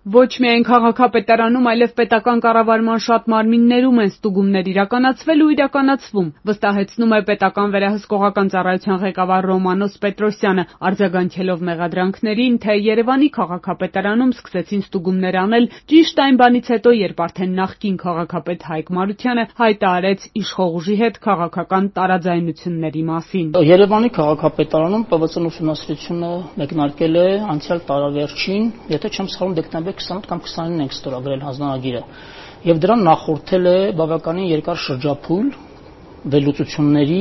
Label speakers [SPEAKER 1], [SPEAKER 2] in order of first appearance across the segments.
[SPEAKER 1] Ոչ միայն քաղաքապետարանում, այլև պետական կառավարման շատ մարմիններում են ստուգումներ իրականացվել ու իրականացվում, վստահեցնում է պետական վերահսկողական ծառայության ղեկավար Ռոմանոս Պետրոսյանը, արձագանքելով մեղադրանքներին, թե Երևանի քաղաքապետարանում սկսեցին ստուգումներ անել ճիշտ այն բանից հետո, երբ արդեն նախկին քաղաքապետ Հայկ Մարությանը հայտարարեց իշխող ուժի հետ քաղաքական տարաձայնությունների մասին։
[SPEAKER 2] Երևանի քաղաքապետարանում ՊՎԾ ուսումնասիրությունը մեկնարկել է անցյալ տարավերջին, եթե չեմ սխալվում, դեկտեմբեր 28 կամ 29-ին ենք ստորագրել հանձնարարագիրը, եւ դրան նախորդել է բավականին երկար շրջափուլ վերլուծությունների,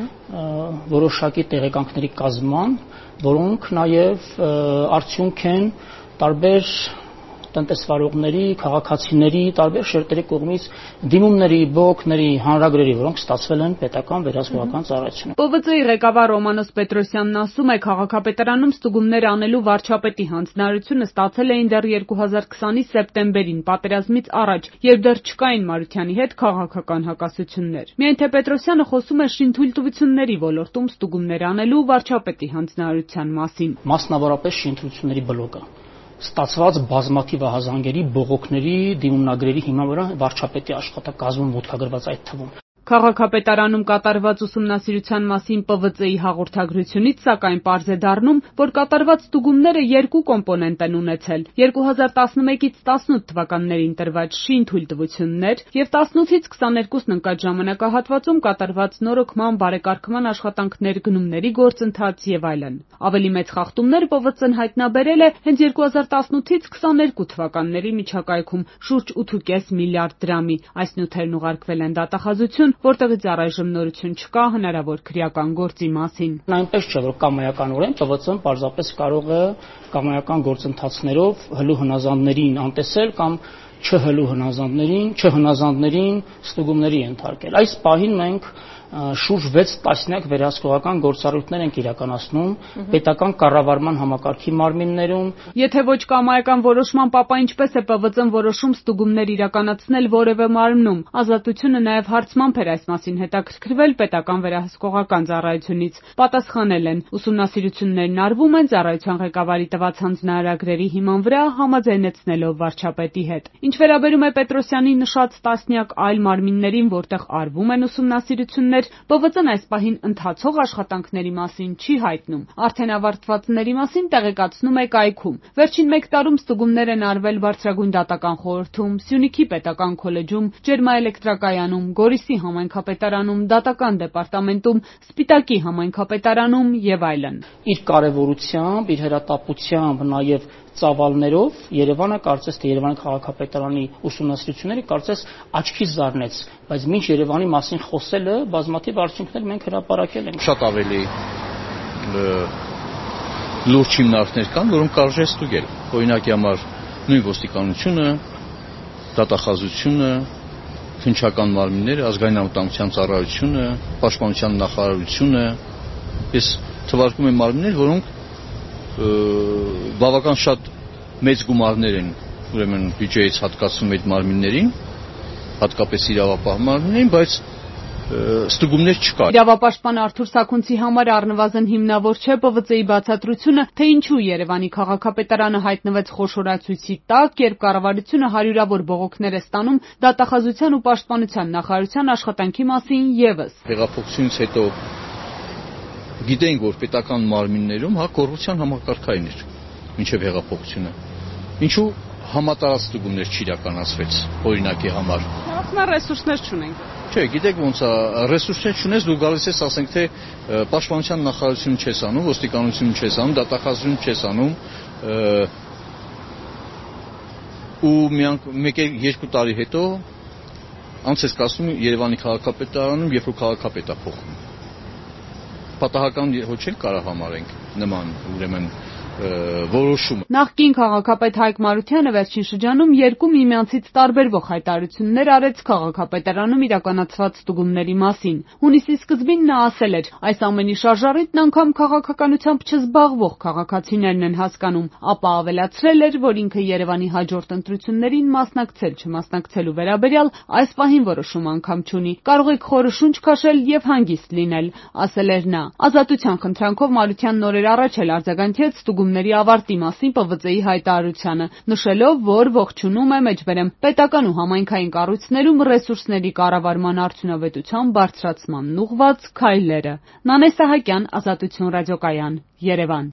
[SPEAKER 2] որոշակի տեղեկանքների կազման, որոնք նաեւ արդյունք են տարբեր տնտեսվարողների, քաղաքացիների, տարբեր շերտերի կողմից դիմումների, բողոքների, հանրագրերի, որոնք ստացվել են պետական վերահսկողական ծառայությունում։
[SPEAKER 1] ՊՎԾ-ի ղեկավար Ռոմանոս Պետրոսյանն ասում է, քաղաքապետարանում ստուգումներ անելու վարչապետի հանձնարարությունը ստացել էին դեռ 2020-ի սեպտեմբերին, պատերազմից առաջ, երբ դեռ չկային Մարությանի հետ քաղաքական հակասություններ։ Միայն թե Պետրոսյանը խոսում է շինթույլտվությունների ոլորտում ստուգումներ անելու վարչապետի հանձնարարության մասին։
[SPEAKER 2] Մասնավորապես շինթույլտվությունների բլոկը ստացված բազմաթիվ ահազանգերի, բողոքների, դիմումնագրերի հիման վրա վարչապետի աշխատակազմում մուտքագրված այդ թվում։
[SPEAKER 1] Քաղաքապետարանում կատարված ուսումնասիրության մասին ՊՎԾ-ի հաղորդագրությունից, սակայն, պարզ է դառնում, որ կատարված ստուգումները երկու կոմպոնենտ են ունեցել՝ 2011-ից 18 թվականներին տրված շինթույլտվություններ եւ 18-ից 22-ն ընկած ժամանակահատվածում կատարված նորոգման, բարեկարգման աշխատանքներ, գնումների գործընթաց եւ այլն։ Ավելի մեծ խախտումներ ՊՎԾ-ն հայտնաբերել է հենց 2018-ից 22 թվականների միջակայքում՝ շուրջ 8.5 միլիարդ դրամի։ Այս նյութերն ուղարկվել են դատախազություն, որտեղից առայժմ նորություն չկա հնարավոր քրեական գործի մասին։
[SPEAKER 2] Այնպես չէ, որ կամայականորեն ՊՎԾ-ն պարզապես կարող է կամայական գործընթացներով հլու հնազանդներին անտեսել կամ չհնազանդներին ստուգումների ենթարկել։ Այս պահին մենք շուրջ 6 տասնյակ վերահսկողական գործառույթներ ենք իրականացնում պետական կառավարման համակարգի մարմիններում։
[SPEAKER 1] Եթե ոչ կամայական որոշմամբ, ապա ինչպես է ՊՎԾ-ն որոշում ստուգումներ իրականացնել որևէ մարմնում։ Ազատությունը նաև հարցմամբ էր այս մասին հետաքրքրվել պետական վերահսկողական ծառայությունից։ Պատասխանել են՝ ուսումնասիրություններն արվում են ծառայության ղեկավարի տված հանձնարարագրերի հիման վրա, համաձայնեցնելով վարչապետի հետ։ Ինչ վերաբերում է Պետրոսյանի նշած տասնյակ այլ մարմիններին, որտեղ արվում են ուսումնասիրություններ, ՊՎԾ-ն այս պահին ընթացող աշխատանքների մասին չի հայտնում։ Արդեն ավարտվածների մասին տեղեկացնում է կայքում։ Վերջին 1 տարում ստուգումներ են արվել Բարձրագույն դատական խորհրդում, Սյունիքի պետական քոլեջում, Ջերմաէլեկտրակայանում, Գորիսի համայնքապետարանում, Դատական դեպարտամենտում, Սպիտակի համայնքապետարանում եւ այլն։
[SPEAKER 2] Իր կարեւորությամբ, իր հրատապությամբ, նաեւ ծավալներով Երևանը կարծես թե Երևանի քաղաքապետարանի ուսումնասիրությունները կարծես աչքից զարնեց, բայց մինչ Երևանի մասին խոսելը բազմաթիվ արդյունքներ մենք հրապարակել ենք։
[SPEAKER 3] Շատ ավելի լուրջ հիմնարկներ կան, որոնք կարժե ստուգել։ Օրինակի համար նույն ոստիկանությունը, դատախազությունը, քննչական մարմինները, ազգային անվտանգության ծառայությունը, պաշտպանության նախարարությունը, ես թվարկում եմ մարմիններ, որոնք բավական շատ մեծ գումարներ են ուրեմն բյուջեից հատկացվում այդ մարմիններին, հատկապես իրավապահ մարմիններին, բայց ստուգումներ չկա։
[SPEAKER 1] Իրավապաշտպան Արթուր Սաքունցի համար առնվազն հիմնավոր չէ ՊՎԾ-ի բացատրությունը, թե ինչու Երևանի քաղաքապետարանը հայտնվեց խոշորացույցի տակ, երբ կառավարությունը հարյուրավոր բողոքներ է ստանում դատախազության ու պաշտպանության նախարարության աշխատանքի մասին եւս։
[SPEAKER 3] Հեղափոխությունից հետո գիտենք, որ պետական մարմիններում կոռուպցիան համակարգային էր մինչև հեղափոխությունը։ Ինչու համատարած ստուգումներ չիրականացվեց, օրինակի համար։
[SPEAKER 1] Ասնա ռեսուրսներ չունենք։
[SPEAKER 3] Չէ, գիտեք ոնց է, ռեսուրսներ չունես, դու գալիս ես, ասենք թե պաշտպանության նախարարությունը չես անում, ոստիկանությունը չես անում, դատախազությունը չես անում, ու մեկ-երկու տարի հետո անց ես կասում Երևանի քաղաքապետարանում, երբ որ քաղաքապետ է փոխվում։ Պատահական ոչ էլ կարող համարենք նման ուրեմն որոշումը։
[SPEAKER 1] Նախկին քաղաքապետ Հայկ Մարությանը վերջին շրջանում երկու միմյանցից տարբերվող հայտարարություններ արեց քաղաքապետարանում իրականացված ստուգումների մասին։ Հունիսի սկզբին նա ասել էր. այս ամենի շարժառիթն անգամ քաղաքականությամբ չզբաղվող քաղաքացիներն են հասկանում, ապա ավելացրել էր, որ ինքը Երևանի հաջորդ ընտրություններին մասնակցել-չմասնակցելու վերաբերյալ այս պահին որոշում անգամ չունի։ Կարող եք խորը շունչ քաշել եւ հանգիստ լինել, ասել էր նա։ Ազատության խնդրանքով Մարությանն օրեր առաջ էլ արձագանքեց ստուգումների ստուգումների ավարտի մասին ՊՎԾ-ի հայտարարությանը, նշելով, որ ողջունում է մեջբերեմ պետական ու համայնքային կառույցներում ռեսուրսների կառավարման արդյունավետության բարձրացմանն ուղղված քայլերը։ Նանե Սահակյան, Ազատություն ռադիոկայան, Երևան։